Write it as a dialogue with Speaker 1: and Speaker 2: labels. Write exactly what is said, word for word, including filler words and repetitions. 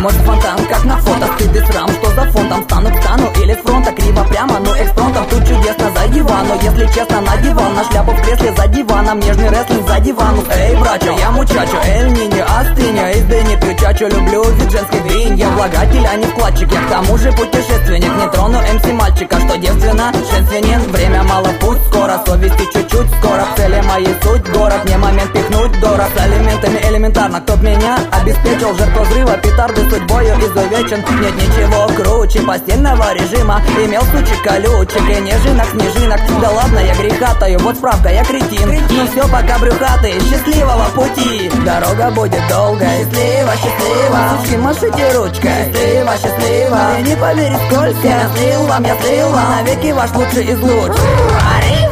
Speaker 1: Мой фонтан, как на фото, стыд и срам. Что за фондом? Стану к стану или с фронта? Криво прямо, но экспромтом. Тут чудесно за диван, но если честно, на диван. На шляпу в кресле за диваном, нежный рестлинг за диваном. Эй, братья, я мучачо, эль ниньо, астыньо. Из дыни пью чачо, люблю вид женской дынь. Я влагатель, а не вкладчик. Я к тому же путешественник. Не трону эм си мальчика, что девственно женственен. Время мало, путь скоро, совести чуть-чуть скоро. В цели моей суть город, не момент пихнуть дорог. С элементами элементарно, кто б меня обеспечил. Жертва взрыва, петарды судьбою изувечен. Нет ничего круче постельного режима. Имел сучек колючек и нежинок, снежинок. Да ладно, я греха таю, вот справка, я кретин. Ну все, пока брюхатый, счастливого пути. Дорога будет долгая, счастливо, счастливо. Сучки, машите ручкой, счастливо, счастливо. И не поверить, сколько я слил вам, я слил вам. Навеки ваш лучший из лучших.